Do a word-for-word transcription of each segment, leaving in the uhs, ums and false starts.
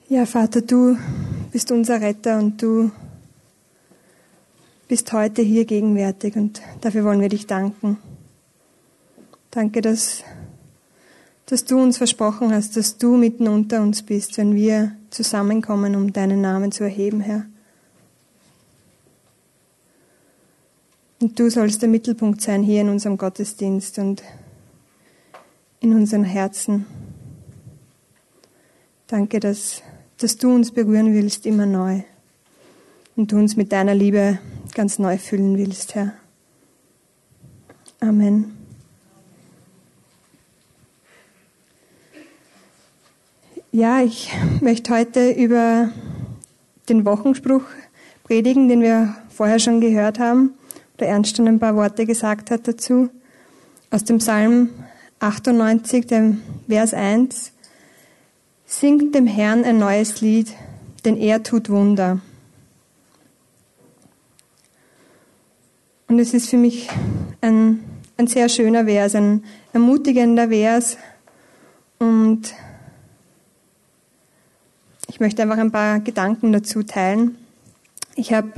Ja, Vater, du bist unser Retter und du bist heute hier gegenwärtig und dafür wollen wir dich danken. Danke, dass, dass du uns versprochen hast, dass du mitten unter uns bist, wenn wir zusammenkommen, um deinen Namen zu erheben, Herr. Und du sollst der Mittelpunkt sein hier in unserem Gottesdienst und in unseren Herzen. Danke, dass, dass du uns berühren willst, immer neu. Und du uns mit deiner Liebe ganz neu füllen willst, Herr. Amen. Ja, ich möchte heute über den Wochenspruch predigen, den wir vorher schon gehört haben. Der Ernst schon ein paar Worte gesagt hat dazu. Aus dem Psalm achtundneunzig, dem Vers eins. Singt dem Herrn ein neues Lied, denn er tut Wunder. Und es ist für mich ein, ein sehr schöner Vers, ein ermutigender Vers. Und ich möchte einfach ein paar Gedanken dazu teilen. Ich habe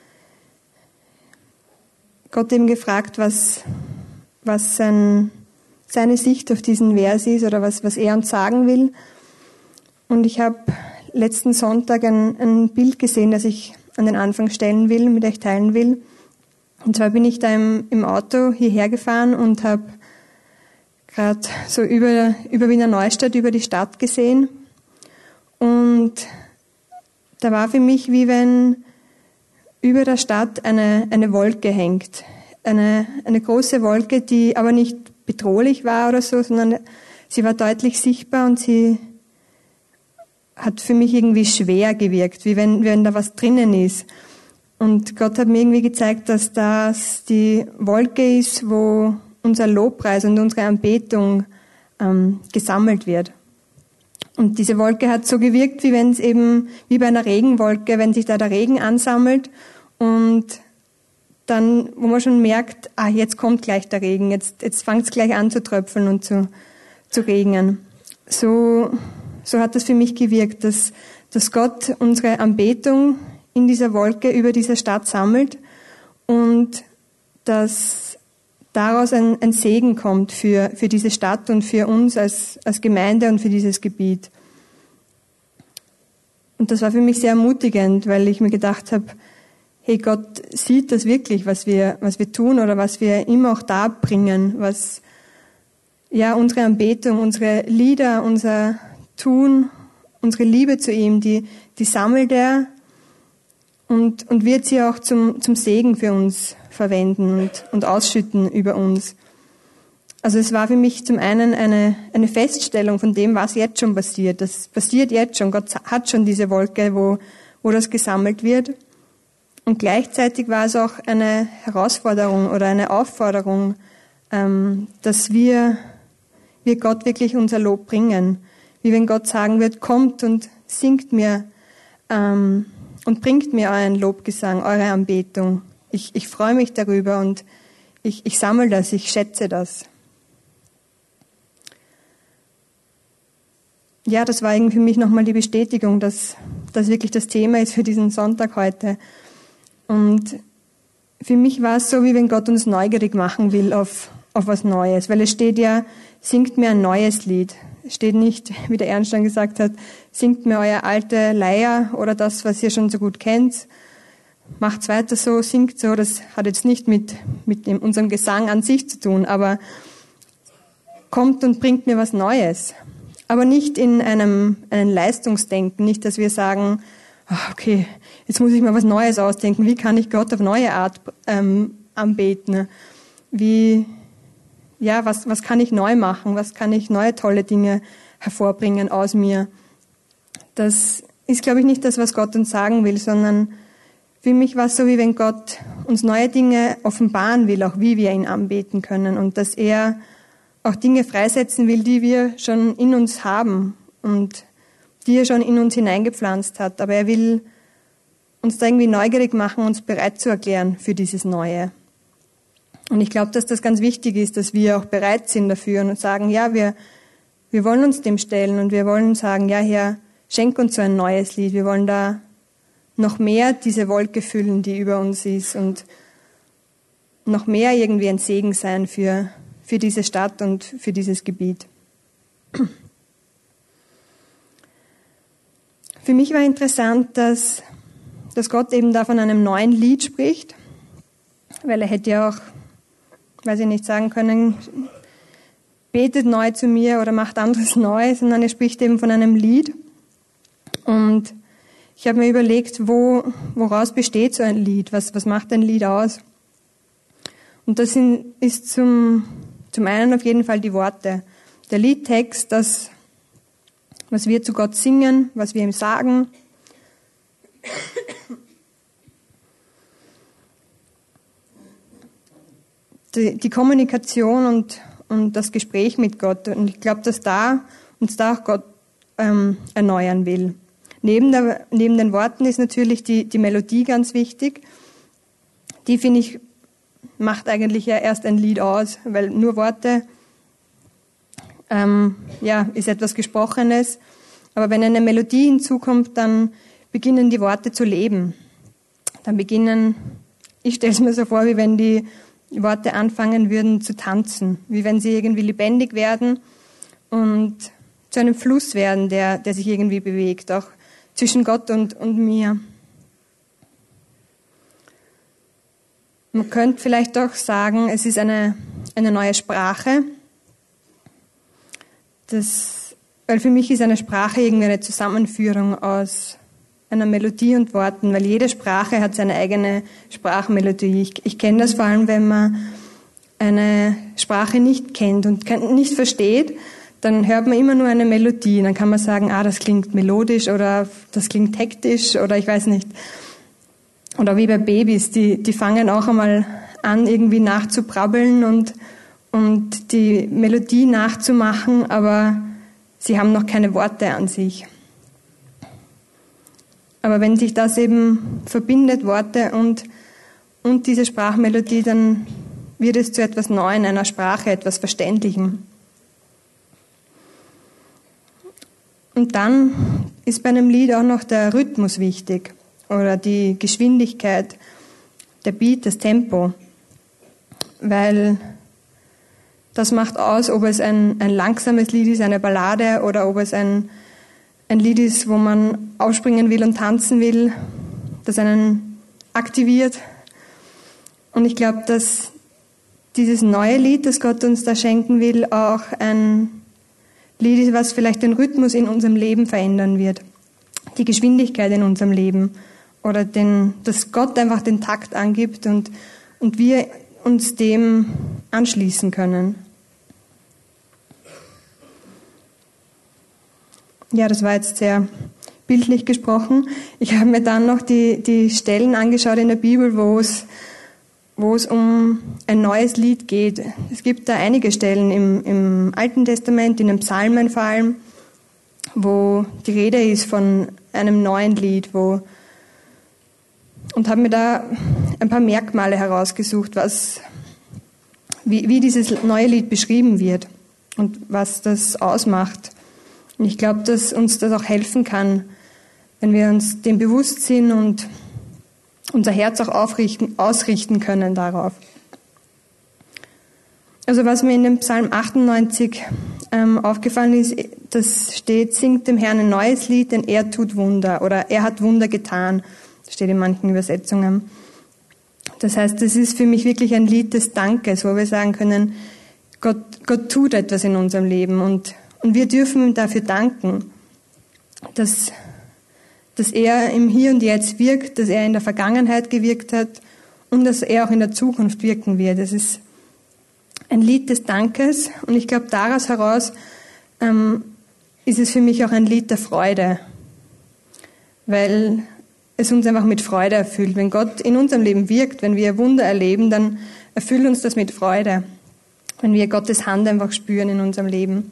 Gott eben gefragt, was, was sein, seine Sicht auf diesen Vers ist oder was, was er uns sagen will. Und ich habe letzten Sonntag ein, ein Bild gesehen, das ich an den Anfang stellen will, mit euch teilen will. Und zwar bin ich da im, im Auto hierher gefahren und habe gerade so über, über Wiener Neustadt, über die Stadt gesehen. Und da war für mich, wie wenn über der Stadt eine, eine Wolke hängt. Eine, eine große Wolke, die aber nicht bedrohlich war oder so, sondern sie war deutlich sichtbar und sie hat für mich irgendwie schwer gewirkt, wie wenn, wenn da was drinnen ist. Und Gott hat mir irgendwie gezeigt, dass das die Wolke ist, wo unser Lobpreis und unsere Anbetung ähm, gesammelt wird. Und diese Wolke hat so gewirkt, wie wenn es eben, wie bei einer Regenwolke, wenn sich da der Regen ansammelt und dann, wo man schon merkt, ah, jetzt kommt gleich der Regen, jetzt, jetzt fängt es gleich an zu tröpfeln und zu, zu regnen. So, so hat das für mich gewirkt, dass, dass Gott unsere Anbetung in dieser Wolke über dieser Stadt sammelt und dass daraus ein, ein Segen kommt für, für diese Stadt und für uns als, als Gemeinde und für dieses Gebiet. Und das war für mich sehr ermutigend, weil ich mir gedacht habe, hey, Gott sieht das wirklich, was wir, was wir tun oder was wir ihm auch darbringen, was, ja, unsere Anbetung, unsere Lieder, unser Tun, unsere Liebe zu ihm, die, die sammelt er und, und wird sie auch zum, zum Segen für uns verwenden und, und ausschütten über uns. Also es war für mich zum einen eine, eine Feststellung von dem, was jetzt schon passiert. Das passiert jetzt schon. Gott hat schon diese Wolke, wo, wo das gesammelt wird. Und gleichzeitig war es auch eine Herausforderung oder eine Aufforderung, ähm, dass wir, wir Gott wirklich unser Lob bringen. Wie wenn Gott sagen wird, kommt und singt mir ähm, und bringt mir euren Lobgesang, eure Anbetung. Ich, ich freue mich darüber und ich, ich sammle das, ich schätze das. Ja, das war irgendwie für mich nochmal die Bestätigung, dass das wirklich das Thema ist für diesen Sonntag heute. Und für mich war es so, wie wenn Gott uns neugierig machen will auf, auf was Neues. Weil es steht ja, singt mir ein neues Lied. Es steht nicht, wie der Ernst schon gesagt hat, singt mir euer alte Leier oder das, was ihr schon so gut kennt. Macht's weiter so, singt so. Das hat jetzt nicht mit, mit dem, unserem Gesang an sich zu tun, aber kommt und bringt mir was Neues. Aber nicht in einem, einem Leistungsdenken, nicht, dass wir sagen, okay, jetzt muss ich mal was Neues ausdenken. Wie kann ich Gott auf neue Art ähm, anbeten? Wie, ja, was, was kann ich neu machen? Was kann ich neue tolle Dinge hervorbringen aus mir? Das ist, glaube ich, nicht das, was Gott uns sagen will, sondern für mich war es so, wie wenn Gott uns neue Dinge offenbaren will, auch wie wir ihn anbeten können und dass er auch Dinge freisetzen will, die wir schon in uns haben und die er schon in uns hineingepflanzt hat. Aber er will uns da irgendwie neugierig machen, uns bereit zu erklären für dieses Neue. Und ich glaube, dass das ganz wichtig ist, dass wir auch bereit sind dafür und sagen, ja, wir, wir wollen uns dem stellen und wir wollen sagen, ja, Herr, schenk uns so ein neues Lied. Wir wollen da noch mehr diese Wolke füllen, die über uns ist und noch mehr irgendwie ein Segen sein für, für diese Stadt und für dieses Gebiet. Für mich war interessant, dass, dass Gott eben da von einem neuen Lied spricht, weil er hätte ja auch, weiß ich nicht, sagen können, betet neu zu mir oder macht anderes neu, sondern er spricht eben von einem Lied. Und ich habe mir überlegt, wo, woraus besteht so ein Lied? Was, was macht ein Lied aus? Und das sind, ist zum, zum einen auf jeden Fall die Worte. Der Liedtext, das, was wir zu Gott singen, was wir ihm sagen. Die, die Kommunikation und, und das Gespräch mit Gott. Und ich glaube, dass da uns da auch Gott ähm, erneuern will. Neben, der, neben den Worten ist natürlich die, die Melodie ganz wichtig. Die, finde ich, macht eigentlich ja erst ein Lied aus, weil nur Worte ähm, ja, ist etwas Gesprochenes. Aber wenn eine Melodie hinzukommt, dann beginnen die Worte zu leben. Dann beginnen, ich stelle es mir so vor, wie wenn die Worte anfangen würden zu tanzen, wie wenn sie irgendwie lebendig werden und zu einem Fluss werden, der, der sich irgendwie bewegt, auch zwischen Gott und, und mir. Man könnte vielleicht auch sagen, es ist eine, eine neue Sprache. Das, weil für mich ist eine Sprache irgendwie eine Zusammenführung aus einer Melodie und Worten, weil jede Sprache hat seine eigene Sprachmelodie. Ich, ich kenne das vor allem, wenn man eine Sprache nicht kennt und nicht versteht, dann hört man immer nur eine Melodie. Dann kann man sagen, ah, das klingt melodisch oder das klingt hektisch oder ich weiß nicht. Oder wie bei Babys, die, die fangen auch einmal an, irgendwie nachzubrabbeln und, und die Melodie nachzumachen, aber sie haben noch keine Worte an sich. Aber wenn sich das eben verbindet, Worte und, und diese Sprachmelodie, dann wird es zu etwas Neuem, einer Sprache, etwas Verständlichem. Und dann ist bei einem Lied auch noch der Rhythmus wichtig oder die Geschwindigkeit, der Beat, das Tempo, weil das macht aus, ob es ein, ein langsames Lied ist, eine Ballade oder ob es ein, ein Lied ist, wo man aufspringen will und tanzen will, das einen aktiviert. Und ich glaube, dass dieses neue Lied, das Gott uns da schenken will, auch ein Lied ist, was vielleicht den Rhythmus in unserem Leben verändern wird, die Geschwindigkeit in unserem Leben oder den, dass Gott einfach den Takt angibt und, und wir uns dem anschließen können. Ja, das war jetzt sehr bildlich gesprochen. Ich habe mir dann noch die, die Stellen angeschaut in der Bibel, wo es wo es um ein neues Lied geht. Es gibt da einige Stellen im, im Alten Testament, in den Psalmen vor allem, wo die Rede ist von einem neuen Lied, wo und habe mir da ein paar Merkmale herausgesucht, was, wie, wie dieses neue Lied beschrieben wird und was das ausmacht. Und ich glaube, dass uns das auch helfen kann, wenn wir uns dem bewusst sind und unser Herz auch aufrichten, ausrichten können darauf. Also was mir in dem Psalm achtundneunzig ähm, aufgefallen ist, das steht, singt dem Herrn ein neues Lied, denn er tut Wunder oder er hat Wunder getan. Das steht in manchen Übersetzungen. Das heißt, das ist für mich wirklich ein Lied des Dankes, wo wir sagen können, Gott, Gott tut etwas in unserem Leben und, und wir dürfen ihm dafür danken, dass dass er im Hier und Jetzt wirkt, dass er in der Vergangenheit gewirkt hat und dass er auch in der Zukunft wirken wird. Es ist ein Lied des Dankes und ich glaube, daraus heraus ähm, ist es für mich auch ein Lied der Freude, weil es uns einfach mit Freude erfüllt. Wenn Gott in unserem Leben wirkt, wenn wir Wunder erleben, dann erfüllt uns das mit Freude, wenn wir Gottes Hand einfach spüren in unserem Leben.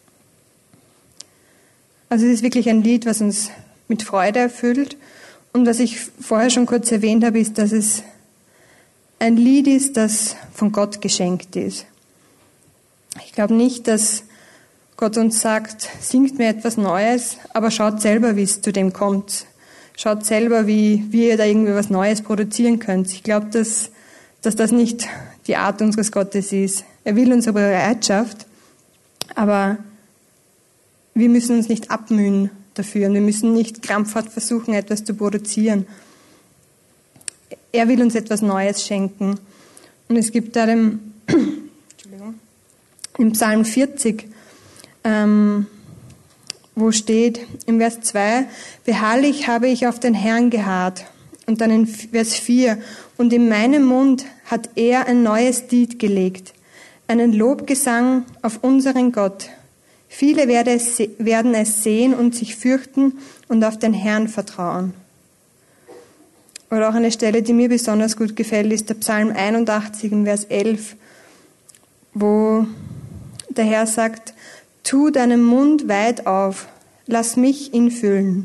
Also es ist wirklich ein Lied, was uns mit Freude erfüllt. Und was ich vorher schon kurz erwähnt habe, ist, dass es ein Lied ist, das von Gott geschenkt ist. Ich glaube nicht, dass Gott uns sagt, singt mir etwas Neues, aber schaut selber, wie es zu dem kommt. Schaut selber, wie, wie ihr da irgendwie was Neues produzieren könnt. Ich glaube, dass, dass das nicht die Art unseres Gottes ist. Er will unsere Bereitschaft, aber wir müssen uns nicht abmühen dafür und wir müssen nicht krampfhaft versuchen, etwas zu produzieren. Er will uns etwas Neues schenken. Und es gibt da dem, Entschuldigung, im Psalm vierzig, ähm, wo steht im Vers zwei, beharrlich habe ich auf den Herrn geharrt. Und dann in Vers vier, und in meinem Mund hat er ein neues Lied gelegt, einen Lobgesang auf unseren Gott. Viele werden es sehen und sich fürchten und auf den Herrn vertrauen. Oder auch eine Stelle, die mir besonders gut gefällt, ist der Psalm einundachtzig im Vers elf, wo der Herr sagt, tu deinen Mund weit auf, lass mich ihn füllen.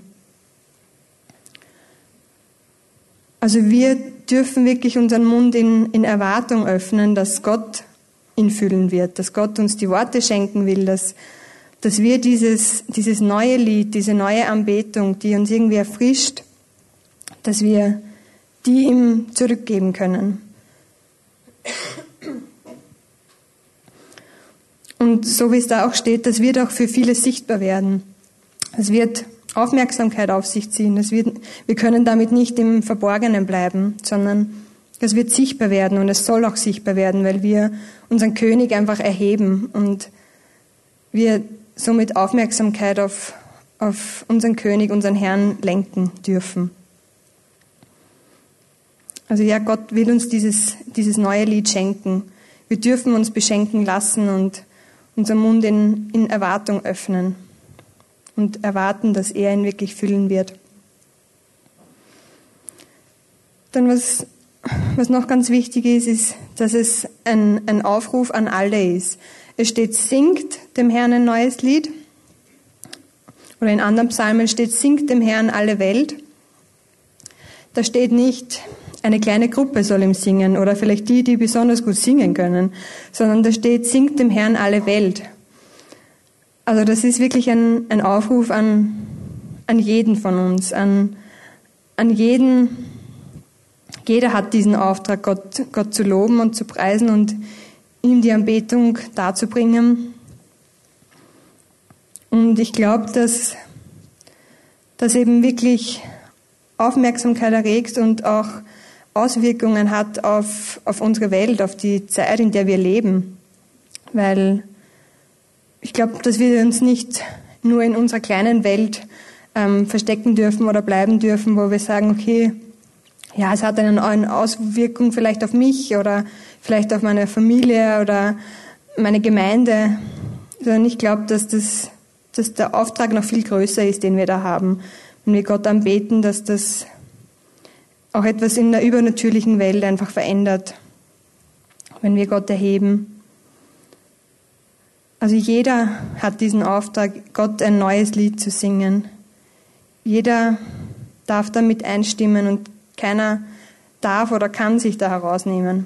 Also wir dürfen wirklich unseren Mund in, in Erwartung öffnen, dass Gott ihn füllen wird, dass Gott uns die Worte schenken will, dass, dass wir dieses, dieses neue Lied, diese neue Anbetung, die uns irgendwie erfrischt, dass wir die ihm zurückgeben können. Und so wie es da auch steht, das wird auch für viele sichtbar werden. Es wird Aufmerksamkeit auf sich ziehen. Es wird, wir können damit nicht im Verborgenen bleiben, sondern es wird sichtbar werden und es soll auch sichtbar werden, weil wir unseren König einfach erheben und wir somit Aufmerksamkeit auf, auf unseren König, unseren Herrn lenken dürfen. Also ja, Gott will uns dieses, dieses neue Lied schenken. Wir dürfen uns beschenken lassen und unseren Mund in, in Erwartung öffnen und erwarten, dass er ihn wirklich füllen wird. Dann was, was noch ganz wichtig ist, ist, dass es ein, ein Aufruf an alle ist. Es steht, singt dem Herrn ein neues Lied. Oder in anderen Psalmen steht, singt dem Herrn alle Welt. Da steht nicht, eine kleine Gruppe soll ihm singen oder vielleicht die, die besonders gut singen können, sondern da steht, singt dem Herrn alle Welt. Also das ist wirklich ein, ein Aufruf an, an jeden von uns, an, an jeden, jeder hat diesen Auftrag, Gott, Gott zu loben und zu preisen und ihm die Anbetung darzubringen. Und ich glaube, dass das eben wirklich Aufmerksamkeit erregt und auch Auswirkungen hat auf, auf unsere Welt, auf die Zeit, in der wir leben. Weil ich glaube, dass wir uns nicht nur in unserer kleinen Welt ähm, verstecken dürfen oder bleiben dürfen, wo wir sagen, okay, ja, es hat eine, eine Auswirkung vielleicht auf mich oder vielleicht auf meine Familie oder meine Gemeinde. Sondern ich glaube, dass, das, dass der Auftrag noch viel größer ist, den wir da haben. Wenn wir Gott anbeten, dass das auch etwas in der übernatürlichen Welt einfach verändert, wenn wir Gott erheben. Also jeder hat diesen Auftrag, Gott ein neues Lied zu singen. Jeder darf damit einstimmen und keiner darf oder kann sich da herausnehmen.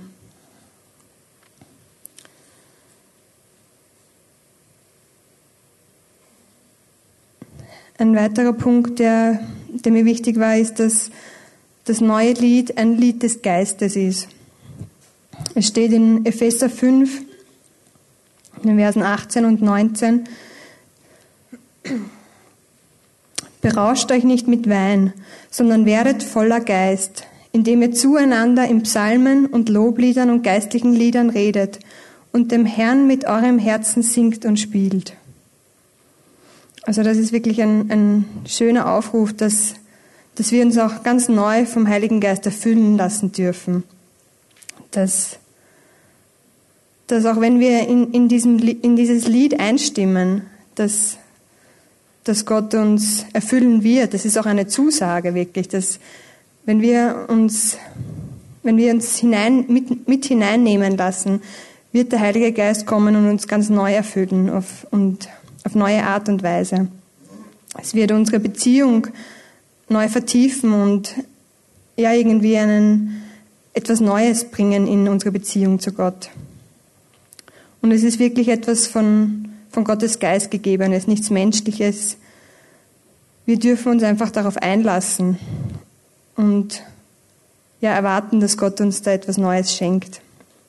Ein weiterer Punkt, der, der mir wichtig war, ist, dass das neue Lied ein Lied des Geistes ist. Es steht in Epheser fünf, in den Versen achtzehn und neunzehn, berauscht euch nicht mit Wein, sondern werdet voller Geist, indem ihr zueinander in Psalmen und Lobliedern und geistlichen Liedern redet und dem Herrn mit eurem Herzen singt und spielt. Also das ist wirklich ein, ein schöner Aufruf, dass dass wir uns auch ganz neu vom Heiligen Geist erfüllen lassen dürfen. Dass, dass auch wenn wir in, in, diesem, in dieses Lied einstimmen, dass, dass Gott uns erfüllen wird, das ist auch eine Zusage wirklich, dass wenn wir uns, wenn wir uns hinein, mit, mit hineinnehmen lassen, wird der Heilige Geist kommen und uns ganz neu erfüllen auf, und auf neue Art und Weise. Es wird unsere Beziehung neu vertiefen und ja irgendwie einen, etwas Neues bringen in unsere Beziehung zu Gott. Und es ist wirklich etwas von, von Gottes Geist gegebenes, nichts Menschliches. Wir dürfen uns einfach darauf einlassen und ja, erwarten, dass Gott uns da etwas Neues schenkt.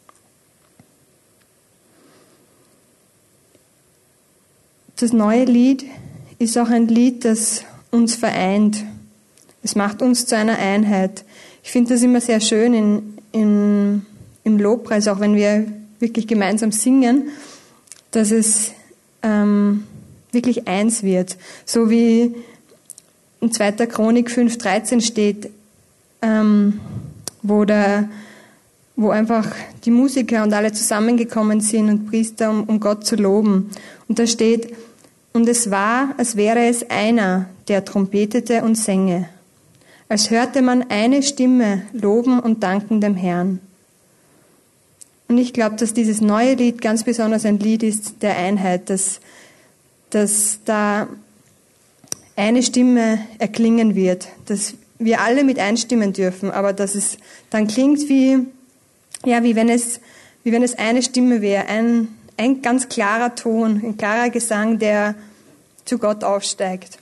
Das neue Lied ist auch ein Lied, das uns vereint. Es macht uns zu einer Einheit. Ich finde das immer sehr schön in, in, im Lobpreis, auch wenn wir wirklich gemeinsam singen, dass es ähm, wirklich eins wird. So wie in zweiter Chronik fünf dreizehn steht, ähm, wo, der, wo einfach die Musiker und alle zusammengekommen sind und Priester, um, um Gott zu loben. Und da steht, und es war, als wäre es einer, der trompetete und sänge, als hörte man eine Stimme loben und danken dem Herrn. Und ich glaube, dass dieses neue Lied ganz besonders ein Lied ist der Einheit, dass, dass da eine Stimme erklingen wird, dass wir alle mit einstimmen dürfen, aber dass es dann klingt wie, ja, wie wenn es, wie wenn es eine Stimme wäre, ein, ein ganz klarer Ton, ein klarer Gesang, der zu Gott aufsteigt.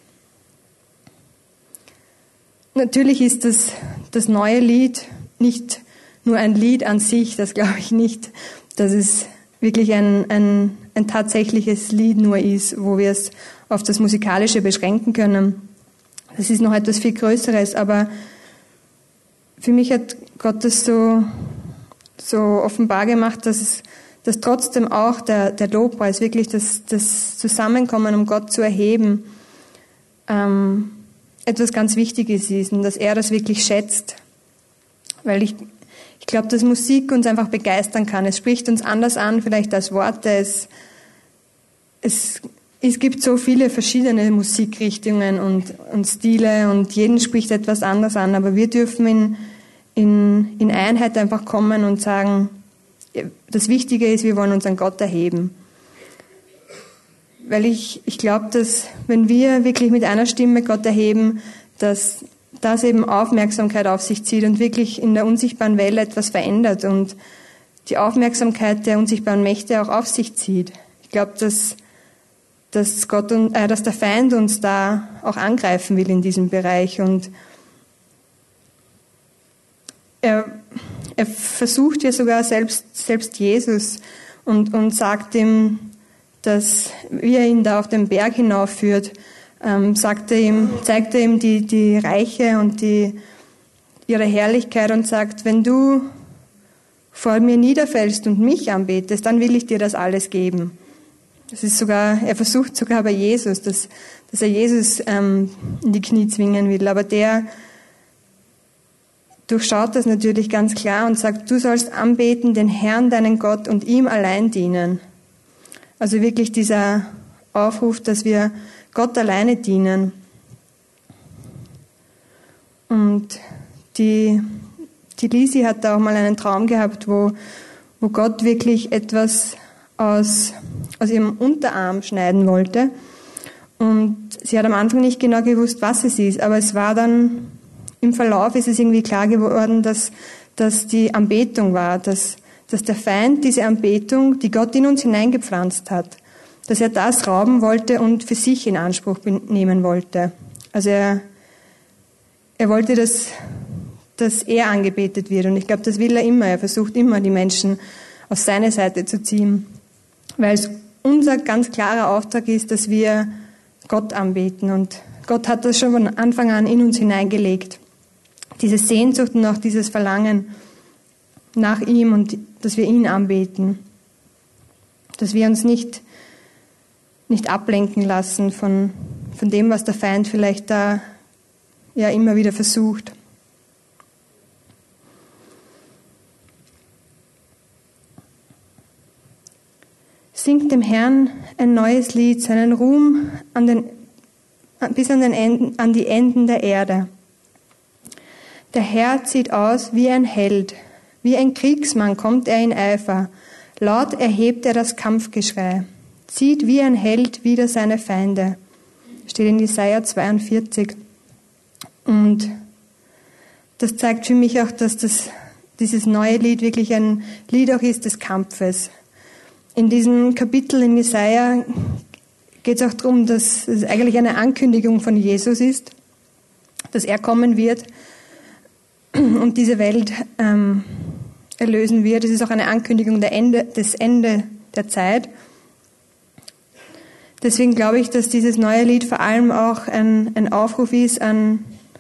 Natürlich ist das, das neue Lied nicht nur ein Lied an sich, das glaube ich nicht, dass es wirklich ein, ein, ein tatsächliches Lied nur ist, wo wir es auf das Musikalische beschränken können. Das ist noch etwas viel Größeres, aber für mich hat Gott das so, so offenbar gemacht, dass es, dass trotzdem auch der, der Lobpreis, wirklich das, das Zusammenkommen, um Gott zu erheben, ähm, etwas ganz Wichtiges ist und dass er das wirklich schätzt. Weil ich, ich glaube, dass Musik uns einfach begeistern kann. Es spricht uns anders an, vielleicht als Worte. Es, es, es gibt so viele verschiedene Musikrichtungen und, und Stile und jeden spricht etwas anders an. Aber wir dürfen in, in, in Einheit einfach kommen und sagen, das Wichtige ist, wir wollen uns an Gott erheben. Weil ich, ich glaube, dass wenn wir wirklich mit einer Stimme Gott erheben, dass das eben Aufmerksamkeit auf sich zieht und wirklich in der unsichtbaren Welt etwas verändert und die Aufmerksamkeit der unsichtbaren Mächte auch auf sich zieht. Ich glaube, dass, dass, Gott und, äh, dass der Feind uns da auch angreifen will in diesem Bereich und er, er versucht ja sogar selbst, selbst Jesus und, und sagt ihm, dass, wie er ihn da auf den Berg hinaufführt, ähm, sagt er ihm, zeigt er ihm die, die Reiche und die, ihre Herrlichkeit und sagt, wenn du vor mir niederfällst und mich anbetest, dann will ich dir das alles geben. Das ist sogar, er versucht sogar bei Jesus, dass, dass er Jesus ähm, in die Knie zwingen will, aber der durchschaut das natürlich ganz klar und sagt, du sollst anbeten den Herrn, deinen Gott und ihm allein dienen. Also wirklich dieser Aufruf, dass wir Gott alleine dienen. Und die, die Lisi hat da auch mal einen Traum gehabt, wo, wo Gott wirklich etwas aus, aus ihrem Unterarm schneiden wollte. Und sie hat am Anfang nicht genau gewusst, was es ist, aber es war dann, im Verlauf ist es irgendwie klar geworden, dass, dass die Anbetung war, dass dass der Feind diese Anbetung, die Gott in uns hineingepflanzt hat, dass er das rauben wollte und für sich in Anspruch nehmen wollte. Also er, er wollte, dass, dass er angebetet wird. Und ich glaube, das will er immer. Er versucht immer, die Menschen auf seine Seite zu ziehen. Weil es unser ganz klarer Auftrag ist, dass wir Gott anbeten. Und Gott hat das schon von Anfang an in uns hineingelegt. Diese Sehnsucht und auch dieses Verlangen nach ihm und dass wir ihn anbeten. Dass wir uns nicht, nicht ablenken lassen von, von dem, was der Feind vielleicht da ja immer wieder versucht. Singt dem Herrn ein neues Lied, seinen Ruhm an den, bis an, den Enden, an die Enden der Erde. Der Herr zieht aus wie ein Held, wie ein Kriegsmann kommt er in Eifer. Laut erhebt er das Kampfgeschrei, zieht wie ein Held wider seine Feinde. Steht in Jesaja zweiundvierzig. Und das zeigt für mich auch, dass das, dieses neue Lied wirklich ein Lied auch ist des Kampfes. in diesem Kapitel in Jesaja geht es auch darum, dass es eigentlich eine Ankündigung von Jesus ist, dass er kommen wird und diese Welt ähm, erlösen wird. Es ist auch eine Ankündigung der Ende, des Ende der Zeit. Deswegen glaube ich, dass dieses neue Lied vor allem auch ein, ein Aufruf ist an,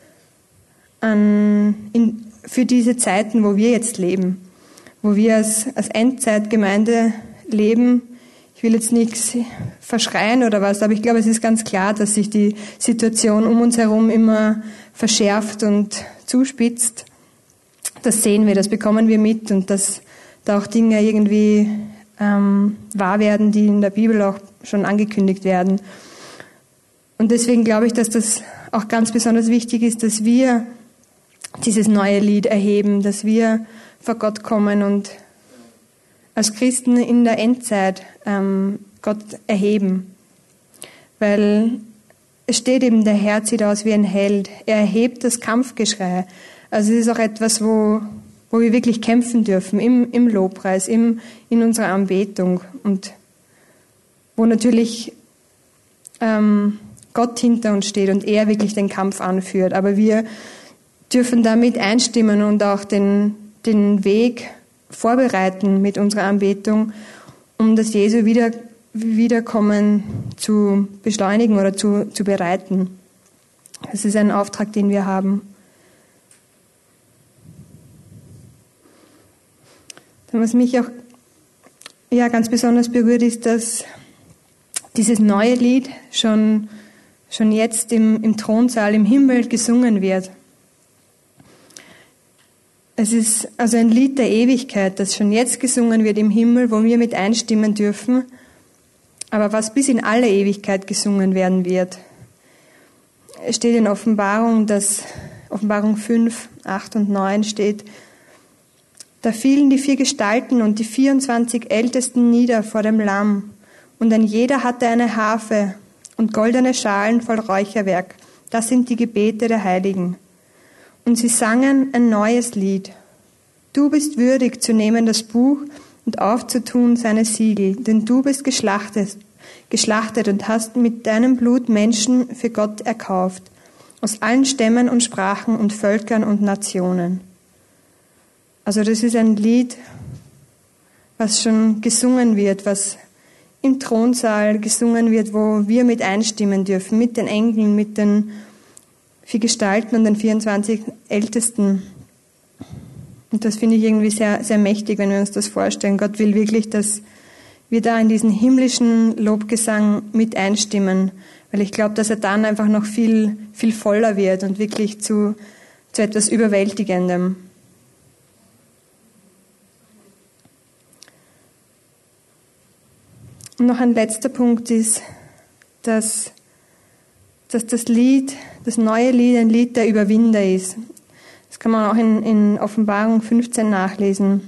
an in, für diese Zeiten, wo wir jetzt leben, wo wir als, als Endzeitgemeinde leben. Ich will jetzt nichts verschreien oder was, aber ich glaube, es ist ganz klar, dass sich die Situation um uns herum immer verschärft und zuspitzt. Das sehen wir, das bekommen wir mit und dass da auch Dinge irgendwie ähm, wahr werden, die in der Bibel auch schon angekündigt werden. Und deswegen glaube ich, dass das auch ganz besonders wichtig ist, dass wir dieses neue Lied erheben, dass wir vor Gott kommen und als Christen in der Endzeit ähm, Gott erheben. Weil es steht eben, der Herr zieht aus wie ein Held. Er erhebt das Kampfgeschrei. Also es ist auch etwas, wo, wo wir wirklich kämpfen dürfen, im, im Lobpreis, im, in unserer Anbetung. Und wo natürlich ähm, Gott hinter uns steht und er wirklich den Kampf anführt. Aber wir dürfen damit einstimmen und auch den, den Weg vorbereiten mit unserer Anbetung, um das Jesu wieder, Wiederkommen zu beschleunigen oder zu, zu bereiten. Das ist ein Auftrag, den wir haben. Dann, was mich auch ja, ganz besonders berührt, ist, dass dieses neue Lied schon, schon jetzt im, im Thronsaal im Himmel gesungen wird. Es ist also ein Lied der Ewigkeit, das schon jetzt gesungen wird im Himmel, wo wir mit einstimmen dürfen, aber was bis in alle Ewigkeit gesungen werden wird. Es steht in Offenbarung, dass Offenbarung fünf, acht und neun steht, da fielen die vier Gestalten und die vierundzwanzig Ältesten nieder vor dem Lamm, und ein jeder hatte eine Harfe und goldene Schalen voll Räucherwerk. Das sind die Gebete der Heiligen. Und sie sangen ein neues Lied. Du bist würdig zu nehmen das Buch und aufzutun seine Siegel, denn du bist geschlachtet, geschlachtet und hast mit deinem Blut Menschen für Gott erkauft, aus allen Stämmen und Sprachen und Völkern und Nationen. Also das ist ein Lied, was schon gesungen wird, was im Thronsaal gesungen wird, wo wir mit einstimmen dürfen, mit den Engeln, mit den vier Gestalten und den vierundzwanzig Ältesten. Und das finde ich irgendwie sehr, sehr mächtig, wenn wir uns das vorstellen. Gott will wirklich, dass wir da in diesen himmlischen Lobgesang mit einstimmen, weil ich glaube, dass er dann einfach noch viel, viel voller wird und wirklich zu, zu etwas Überwältigendem. Und noch ein letzter Punkt ist, dass dass das Lied, das neue Lied, ein Lied der Überwinder ist. Das kann man auch in, in Offenbarung fünfzehn nachlesen,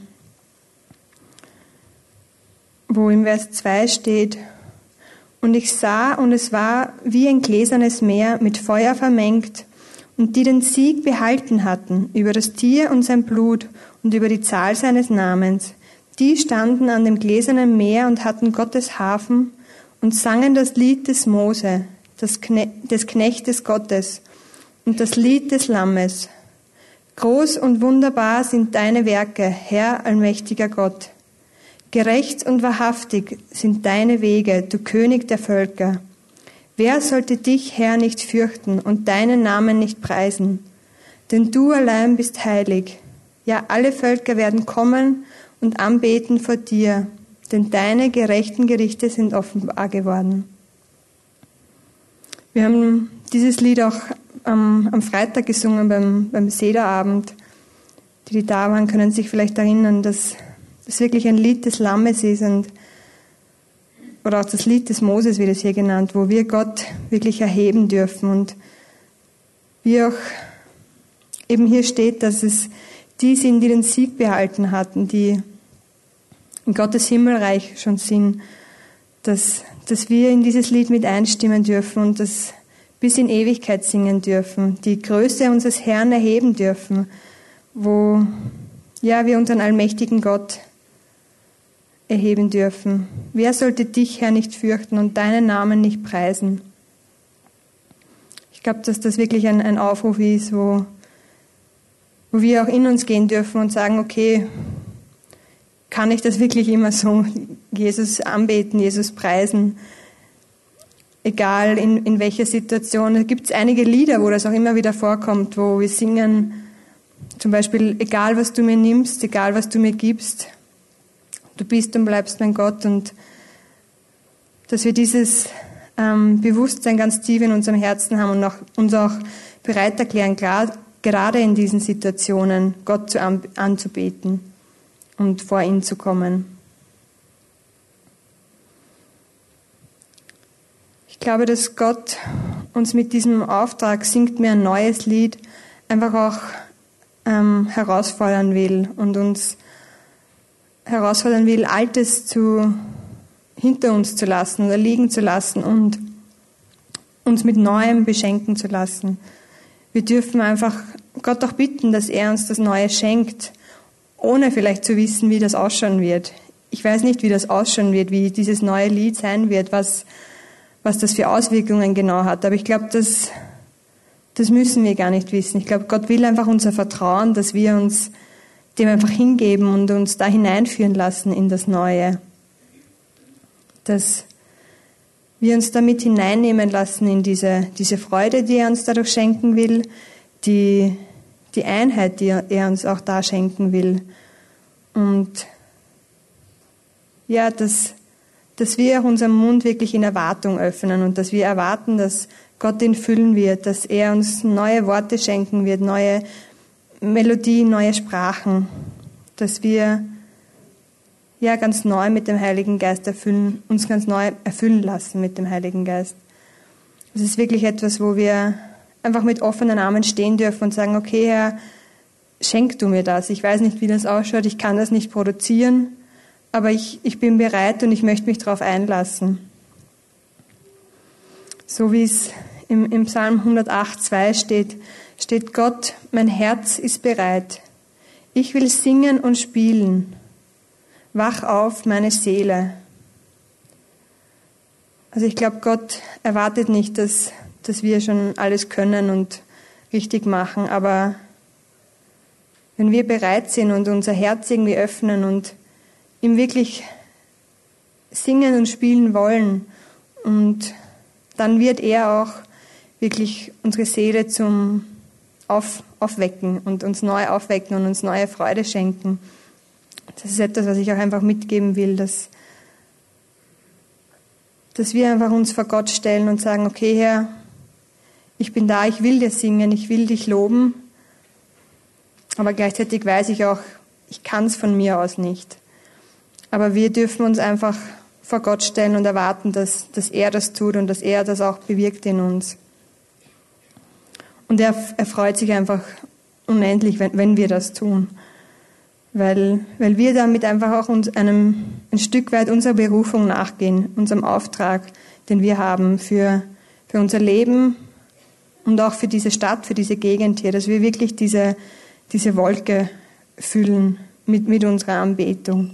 wo im Vers zwei steht, und ich sah, und es war wie ein gläsernes Meer mit Feuer vermengt, und die den Sieg behalten hatten über das Tier und sein Blut und über die Zahl seines Namens, die standen an dem gläsernen Meer und hatten Gottes Harfen und sangen das Lied des Mose, des Knechtes Gottes und das Lied des Lammes. Groß und wunderbar sind deine Werke, Herr, allmächtiger Gott. Gerecht und wahrhaftig sind deine Wege, du König der Völker. Wer sollte dich, Herr, nicht fürchten und deinen Namen nicht preisen? Denn du allein bist heilig. Ja, alle Völker werden kommen und anbeten vor dir, denn deine gerechten Gerichte sind offenbar geworden. Wir haben dieses Lied auch am, am Freitag gesungen beim, beim Sederabend. Die, die da waren, können sich vielleicht erinnern, dass das wirklich ein Lied des Lammes ist und, oder auch das Lied des Moses wird es hier genannt, wo wir Gott wirklich erheben dürfen. Und wie auch eben hier steht, dass es die sind, die den Sieg behalten hatten, die in Gottes Himmelreich schon sind, dass dass wir in dieses Lied mit einstimmen dürfen und das bis in Ewigkeit singen dürfen, die Größe unseres Herrn erheben dürfen, wo ja, wir unseren allmächtigen Gott erheben dürfen. Wer sollte dich, Herr, nicht fürchten und deinen Namen nicht preisen? Ich glaube, dass das wirklich ein, ein Aufruf ist, wo, wo wir auch in uns gehen dürfen und sagen, okay, kann ich das wirklich immer so Jesus anbeten, Jesus preisen? Egal in, in welcher Situation. Da gibt es einige Lieder, wo das auch immer wieder vorkommt, wo wir singen, zum Beispiel, egal was du mir nimmst, egal was du mir gibst, du bist und bleibst mein Gott. Und dass wir dieses ähm, Bewusstsein ganz tief in unserem Herzen haben und auch, uns auch bereit erklären, klar, gerade in diesen Situationen Gott zu an, anzubeten und vor ihn zu kommen. Ich glaube, dass Gott uns mit diesem Auftrag, singt mir ein neues Lied, einfach auch ähm, herausfordern will und uns herausfordern will, Altes zu, hinter uns zu lassen oder liegen zu lassen und uns mit Neuem beschenken zu lassen. Wir dürfen einfach Gott auch bitten, dass er uns das Neue schenkt, ohne vielleicht zu wissen, wie das ausschauen wird. Ich weiß nicht, wie das ausschauen wird, wie dieses neue Lied sein wird, was was das für Auswirkungen genau hat. Aber ich glaube, das, das müssen wir gar nicht wissen. Ich glaube, Gott will einfach unser Vertrauen, dass wir uns dem einfach hingeben und uns da hineinführen lassen in das Neue. Dass wir uns damit hineinnehmen lassen in diese, diese Freude, die er uns dadurch schenken will, die, die Einheit, die er uns auch da schenken will. Und ja, das dass wir auch unseren Mund wirklich in Erwartung öffnen und dass wir erwarten, dass Gott ihn füllen wird, dass er uns neue Worte schenken wird, neue Melodien, neue Sprachen, dass wir ja ganz neu mit dem Heiligen Geist erfüllen, uns ganz neu erfüllen lassen mit dem Heiligen Geist. Das ist wirklich etwas, wo wir einfach mit offenen Armen stehen dürfen und sagen, okay, Herr, schenk du mir das. Ich weiß nicht, wie das ausschaut, ich kann das nicht produzieren, aber ich, ich bin bereit und ich möchte mich darauf einlassen. So wie es im, im Psalm hundertacht, zwei steht, steht Gott, mein Herz ist bereit. Ich will singen und spielen. Wach auf, meine Seele. Also ich glaube, Gott erwartet nicht, dass, dass wir schon alles können und richtig machen, aber wenn wir bereit sind und unser Herz irgendwie öffnen und ihm wirklich singen und spielen wollen. Und dann wird er auch wirklich unsere Seele zum Auf, Aufwecken und uns neu aufwecken und uns neue Freude schenken. Das ist etwas, was ich auch einfach mitgeben will, dass, dass wir einfach uns vor Gott stellen und sagen, okay, Herr, ich bin da, ich will dir singen, ich will dich loben, aber gleichzeitig weiß ich auch, ich kann es von mir aus nicht. Aber wir dürfen uns einfach vor Gott stellen und erwarten, dass, dass er das tut und dass er das auch bewirkt in uns. Und er, er freut sich einfach unendlich, wenn, wenn wir das tun. Weil, weil wir damit einfach auch uns einem, ein Stück weit unserer Berufung nachgehen, unserem Auftrag, den wir haben für, für unser Leben und auch für diese Stadt, für diese Gegend hier, dass wir wirklich diese, diese Wolke füllen mit, mit unserer Anbetung.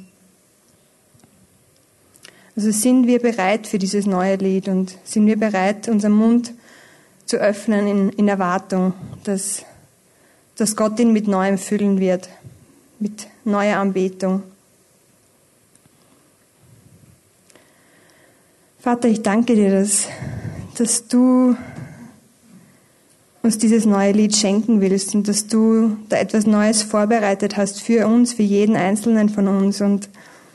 Also sind wir bereit für dieses neue Lied und sind wir bereit, unseren Mund zu öffnen in, in Erwartung, dass, dass Gott ihn mit Neuem füllen wird, mit neuer Anbetung. Vater, ich danke dir, dass, dass du uns dieses neue Lied schenken willst und dass du da etwas Neues vorbereitet hast für uns, für jeden Einzelnen von uns und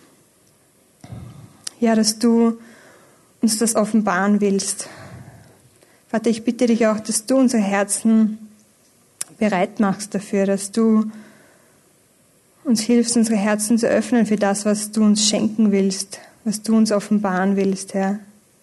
ja, dass du uns das offenbaren willst. Vater, ich bitte dich auch, dass du unsere Herzen bereit machst dafür, dass du uns hilfst, unsere Herzen zu öffnen für das, was du uns schenken willst, was du uns offenbaren willst, Herr.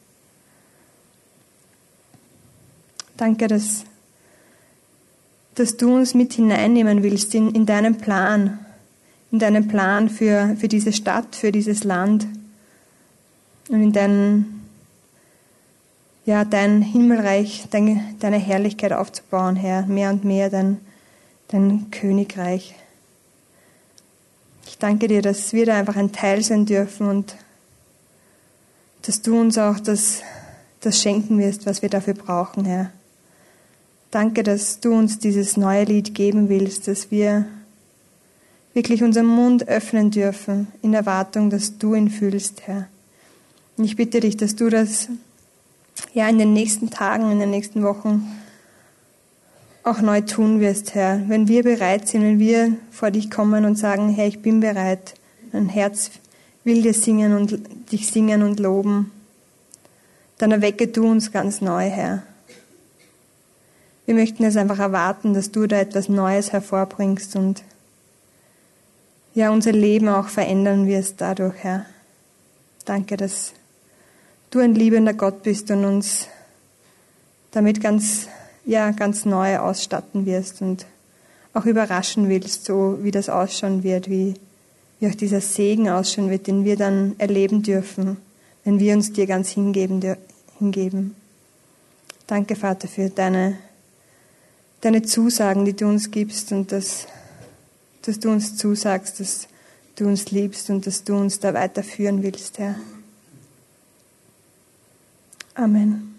Danke, dass, dass du uns mit hineinnehmen willst in, in deinen Plan, in deinen Plan für, für diese Stadt, für dieses Land. Und in dein, ja, dein Himmelreich, dein, deine Herrlichkeit aufzubauen, Herr, mehr und mehr dein, dein Königreich. Ich danke dir, dass wir da einfach ein Teil sein dürfen und dass du uns auch das, das schenken wirst, was wir dafür brauchen, Herr. Danke, dass du uns dieses neue Lied geben willst, dass wir wirklich unseren Mund öffnen dürfen in Erwartung, dass du ihn fühlst, Herr. Und ich bitte dich, dass du das ja in den nächsten Tagen, in den nächsten Wochen auch neu tun wirst, Herr. Wenn wir bereit sind, wenn wir vor dich kommen und sagen, Herr, ich bin bereit, mein Herz will dir singen und dich singen und loben, dann erwecke du uns ganz neu, Herr. Wir möchten es einfach erwarten, dass du da etwas Neues hervorbringst und ja, unser Leben auch verändern wirst dadurch, Herr. Danke, dass du ein liebender Gott bist und uns damit ganz, ja, ganz neu ausstatten wirst und auch überraschen willst, so wie das ausschauen wird, wie, wie auch dieser Segen ausschauen wird, den wir dann erleben dürfen, wenn wir uns dir ganz hingeben. hingeben. Danke, Vater, für deine deine Zusagen, die du uns gibst und dass, dass du uns zusagst, dass du uns liebst und dass du uns da weiterführen willst, Herr. Amen.